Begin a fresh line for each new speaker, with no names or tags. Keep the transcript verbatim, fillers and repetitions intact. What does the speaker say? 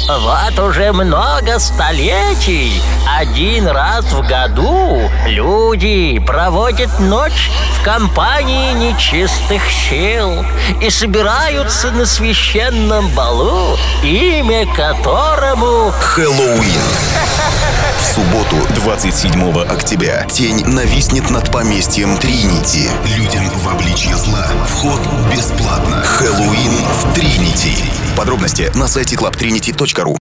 Вот уже много столетий один раз в году люди проводят ночь в компании нечистых сил и собираются на священном балу, имя которому
Хэллоуин. В субботу, двадцать седьмого октября, тень нависнет над поместьем Тринити. Людям в обличье зла вход бесплатно. Хэллоуин в Тринити. Подробности на сайте клаб тринити точка ру.